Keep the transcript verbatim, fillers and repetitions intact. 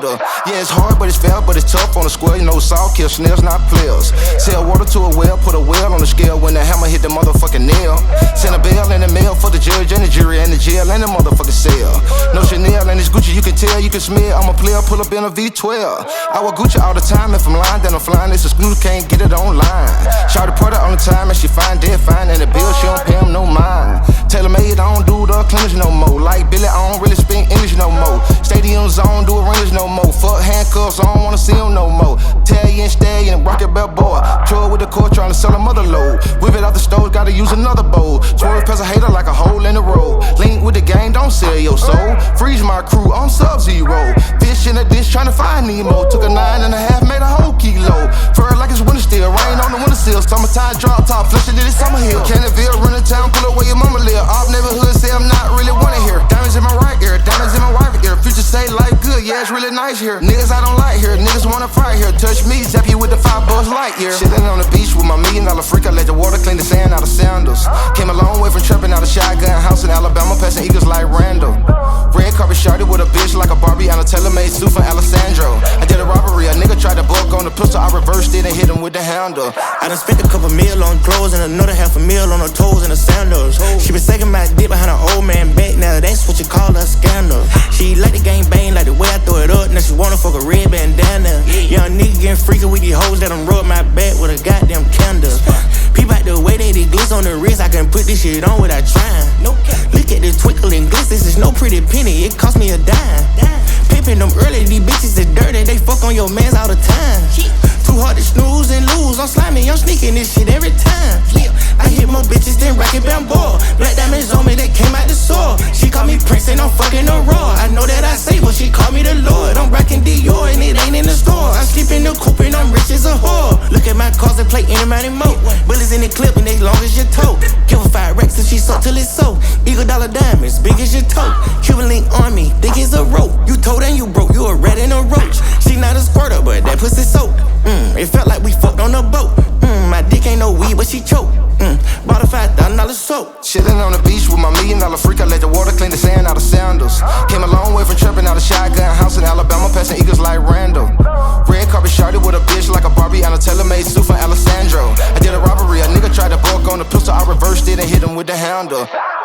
handle. Yeah, it's hard, but it's fair, but it's tough on the square. You know, salt kill snails, not players. Sell water to a well, put a well on the scale when the hammer hit the motherfucking nail. Send a bill in the mail for the judge and the jury and the jail and the motherfucking cell. No Chanel and it's Gucci, you can tell, you can smell. I'm a player, pull up in a V twelve. I wear Gucci all the time. If I'm lying, then I'm flying. It's exclusive, can't get it online. Shout the product on the time and she fine, dead fine. And the bill, she don't pay him no mind. Tailor made, I don't do the cleaners no more. Like Billy, I don't really speak English no more. Stadiums, I don't do arenas no more. Fuck handcuffs, I don't wanna see them no more. Italian stallion, rocket bell boy. Troll with the court trying to sell a mother load. Whip it out the stove, gotta use another bowl. Swerve past a hater like a hole in the road. Link with the game, don't sell your soul. Freeze my crew on Sub-Zero. Fish in a dish trying to find Nemo. Took a nine and a half, made a whole kilo. Fur like it's winter still, rain on the windowsill. Summertime drop top, flush it in the summer hill. Canterville, run the town, pull up where your mama live. Off neighborhood, say I'm not really wanted here. Diamonds in my right ear, diamonds in my right ear. Future say life good, yeah, it's really nice here. Niggas I don't like here, niggas wanna fight here. Touch me, zap you with the five Buzz Lightyear. Chillin' on the beach with my million dollar freak. I let the water clean the sand out of sandals. Came a long way from trapping out a shotgun house in Alabama, passing eagles like Randall. Red carpet shorty with a bitch like a Barbie on a tailor-made suit for Alessandro. I did a robbery, a nigga tried to buck on the pistol, I reversed it and hit him with the handle. I done spent a couple mil on clothes and another half a mil on her toes and the sandals. She been sagging my dick behind her old man back, now that's what you call a scandal. She like the gang bang, like the way I throw it up, now she wanna fuck a red bandana. Young nigga getting freaky with these hoes that done rub my back with a goddamn candle. Peep out the way they did glitz on the wrist, I can put this shit on without trying. Look at this twinkling glitz, this is no pretty penny, it cost me a dime. Pimpin' them early, these bitches is dirty, they fuck on your mans all the time. Too hard to snooze and lose, I'm slimy, I'm sneaking this shit every time. I hit more bitches than Rocket Bamboo. Black diamonds on me, they came out the soil. She call me Prince and I'm fucking a raw. I know that I say, but she call me the Lord. I'm rocking Dior and it ain't in the store. I sleep in the coupe and I'm rich as a whore. Look at my cars and play any money more. Bullets in the clip and they long as your toe. Give her five racks and she suck till it's so. Eagle dollar diamonds, big as your toe. Cuban link on me, thick as a rope. You told and you broke, you a rat and a roach. She not a squirter, but that pussy soap. Mm, it felt like we fucked on a boat. Mm, my dick ain't no weed, but she choke. Mm, bought a five thousand dollar soap. Chillin' on the beach with my million dollar freak. I let the water clean the sand out of sandals. Came a long way from trapping out a shotgun house in Alabama, passing eagles like Randall. Red carpet shorty with a bitch like a Barbie on a tailor-made suit for Alessandro. I did a robbery, a nigga tried to buck on the pistol, I reversed it and hit him with the handle.